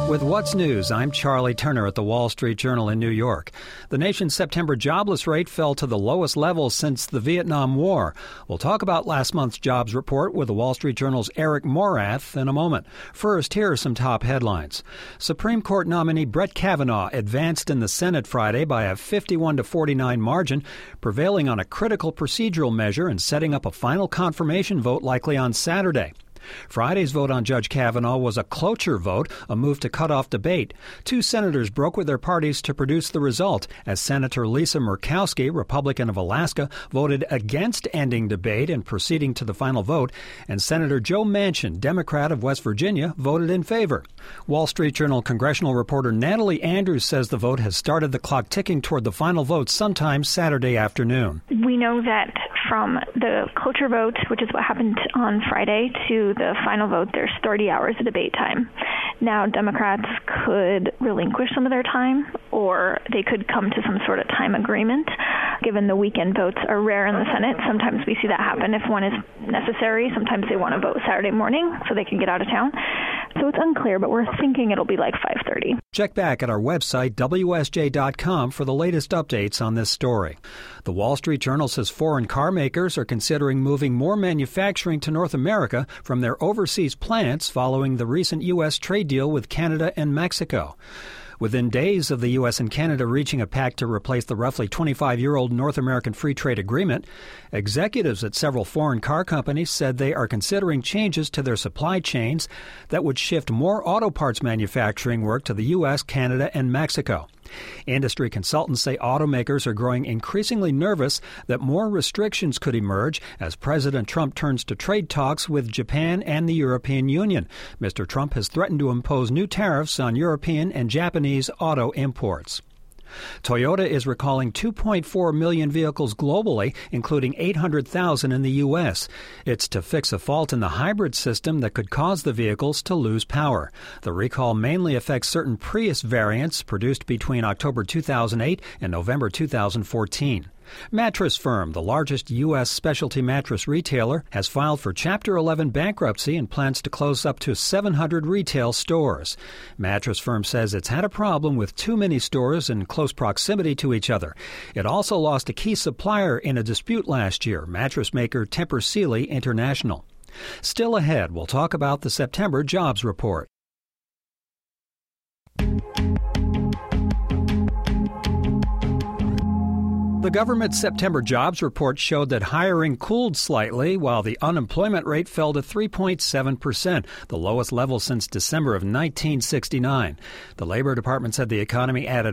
With What's News, I'm Charlie Turner at the Wall Street Journal in New York. The nation's September jobless rate fell to the lowest level since the Vietnam War. We'll talk about last month's jobs report with the Wall Street Journal's Eric Morath in a moment. First, here are some top headlines. Supreme Court nominee Brett Kavanaugh advanced in the Senate Friday by a 51-49 margin, prevailing on a critical procedural measure and setting up a final confirmation vote likely on Saturday. Friday's vote on Judge Kavanaugh was a cloture vote, a move to cut off debate. Two senators broke with their parties to produce the result, as Senator Lisa Murkowski, Republican of Alaska, voted against ending debate and proceeding to the final vote, and Senator Joe Manchin, Democrat of West Virginia, voted in favor. Wall Street Journal congressional reporter Natalie Andrews says the vote has started the clock ticking toward the final vote sometime Saturday afternoon. We know that from the cloture vote, which is what happened on Friday, to the final vote, there's 30 hours of debate time. Now, Democrats could relinquish some of their time, or they could come to some sort of time agreement. Given the weekend votes are rare in the Senate, sometimes we see that happen if one is necessary. Sometimes they want to vote Saturday morning so they can get out of town. So it's unclear, but we're thinking it'll be like 5:30. Check back at our website, WSJ.com, for the latest updates on this story. The Wall Street Journal says foreign car makers are considering moving more manufacturing to North America from their overseas plants following the recent U.S. trade deal with Canada and Mexico. Within days of the U.S. and Canada reaching a pact to replace the roughly 25-year-old North American Free Trade Agreement, executives at several foreign car companies said they are considering changes to their supply chains that would shift more auto parts manufacturing work to the U.S., Canada, and Mexico. Industry consultants say automakers are growing increasingly nervous that more restrictions could emerge as President Trump turns to trade talks with Japan and the European Union. Mr. Trump has threatened to impose new tariffs on European and Japanese auto imports. Toyota is recalling 2.4 million vehicles globally, including 800,000 in the U.S. It's to fix a fault in the hybrid system that could cause the vehicles to lose power. The recall mainly affects certain Prius variants produced between October 2008 and November 2014. Mattress Firm, the largest U.S. specialty mattress retailer, has filed for Chapter 11 bankruptcy and plans to close up to 700 retail stores. Mattress Firm says it's had a problem with too many stores in close proximity to each other. It also lost a key supplier in a dispute last year, mattress maker Tempur Sealy International. Still ahead, we'll talk about the September jobs report. The government's September jobs report showed that hiring cooled slightly while the unemployment rate fell to 3.7%, the lowest level since December of 1969. The Labor Department said the economy added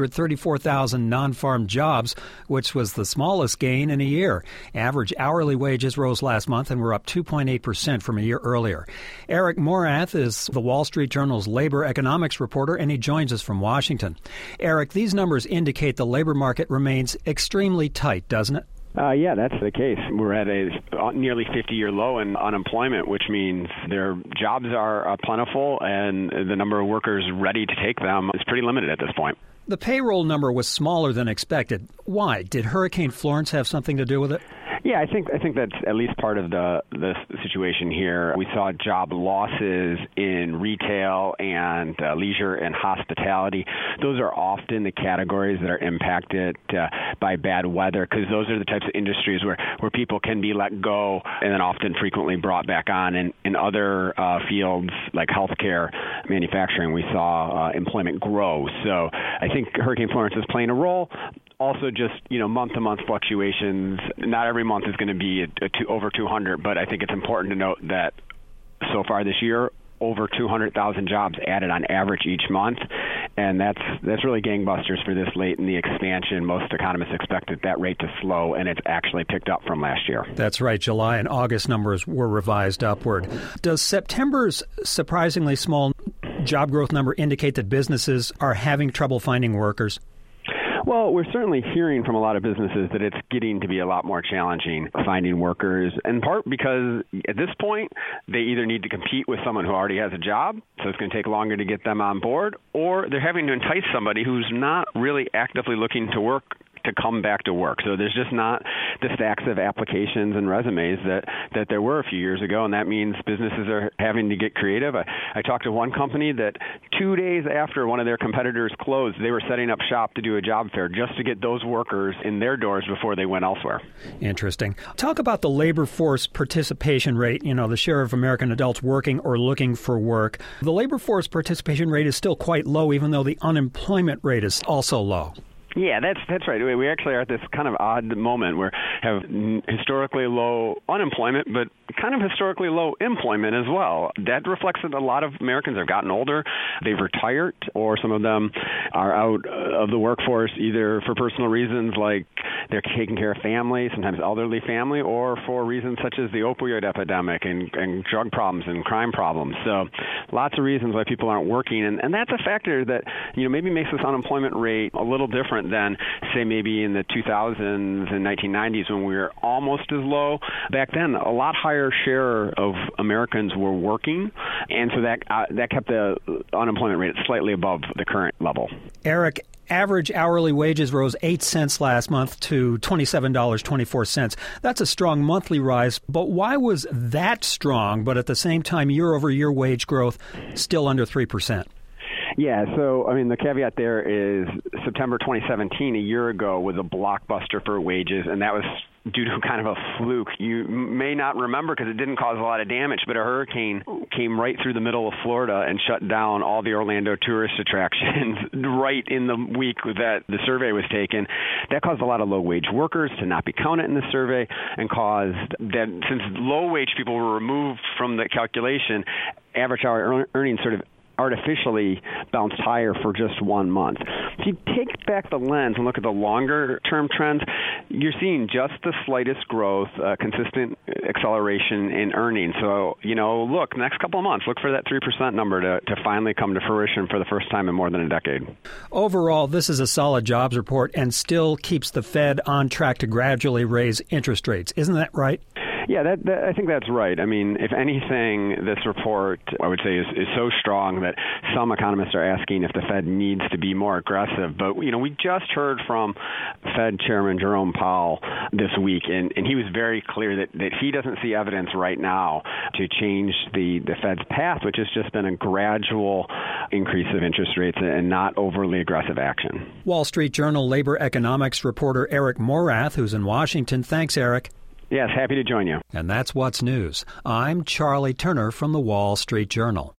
134,000 non-farm jobs, which was the smallest gain in a year. Average hourly wages rose last month and were up 2.8% from a year earlier. Eric Morath is the Wall Street Journal's labor economics reporter, and he joins us from Washington. Eric, these numbers indicate the labor market remains extremely tight, doesn't it? Yeah, that's the case. We're at a nearly 50-year low in unemployment, which means their jobs are plentiful and the number of workers ready to take them is pretty limited at this point. The payroll number was smaller than expected. Why? Did Hurricane Florence have something to do with it? Yeah, I think that's at least part of the situation here. We saw job losses in retail and leisure and hospitality. Those are often the categories that are impacted by bad weather because those are the types of industries where people can be let go and then often frequently brought back on. And in other fields like healthcare, manufacturing, we saw employment grow. So I think Hurricane Florence is playing a role. Also, just month-to-month fluctuations. Not every month is going to be over 200, but I think it's important to note that so far this year, over 200,000 jobs added on average each month, and that's really gangbusters for this late in the expansion. Most economists expected that rate to slow, and it's actually picked up from last year. That's right. July and August numbers were revised upward. Does September's surprisingly small job growth number indicate that businesses are having trouble finding workers? Well, we're certainly hearing from a lot of businesses that it's getting to be a lot more challenging finding workers, in part because at this point, they either need to compete with someone who already has a job, so it's going to take longer to get them on board, or they're having to entice somebody who's not really actively looking to work to come back to work. So there's just not the stacks of applications and resumes that there were a few years ago, and that means businesses are having to get creative. I talked to one company that 2 days after one of their competitors closed, they were setting up shop to do a job fair just to get those workers in their doors before they went elsewhere. Interesting. Talk about the labor force participation rate, the share of American adults working or looking for work. The labor force participation rate is still quite low, even though the unemployment rate is also low. Yeah, that's right. We actually are at this kind of odd moment where we have historically low unemployment, but kind of historically low employment as well. That reflects that a lot of Americans have gotten older, they've retired, or some of them are out of the workforce either for personal reasons like they're taking care of family, sometimes elderly family, or for reasons such as the opioid epidemic and drug problems and crime problems. So lots of reasons why people aren't working, and that's a factor that maybe makes this unemployment rate a little different than, say, maybe in the 2000s and 1990s when we were almost as low. Back then, a lot higher share of Americans were working, and so that kept the unemployment rate slightly above the current level. Eric, average hourly wages rose 8 cents last month to $27.24. That's a strong monthly rise, but why was that strong, but at the same time year-over-year wage growth still under 3%? Yeah, so, the caveat there is September 2017, a year ago, was a blockbuster for wages, and that was due to kind of a fluke. You may not remember because it didn't cause a lot of damage, but a hurricane came right through the middle of Florida and shut down all the Orlando tourist attractions right in the week that the survey was taken. That caused a lot of low-wage workers to not be counted in the survey and caused that, since low-wage people were removed from the calculation, average hourly earnings sort of artificially bounced higher for just 1 month. If you take back the lens and look at the longer-term trends, you're seeing just the slightest growth, consistent acceleration in earnings. So, look, next couple of months, look for that 3% number to finally come to fruition for the first time in more than a decade. Overall, this is a solid jobs report and still keeps the Fed on track to gradually raise interest rates. Isn't that right? Yeah, I think that's right. If anything, this report, I would say, is so strong that some economists are asking if the Fed needs to be more aggressive. But, we just heard from Fed Chairman Jerome Powell this week, and he was very clear that he doesn't see evidence right now to change the Fed's path, which has just been a gradual increase of interest rates and not overly aggressive action. Wall Street Journal labor economics reporter Eric Morath, who's in Washington. Thanks, Eric. Yes, happy to join you. And that's What's News. I'm Charlie Turner from the Wall Street Journal.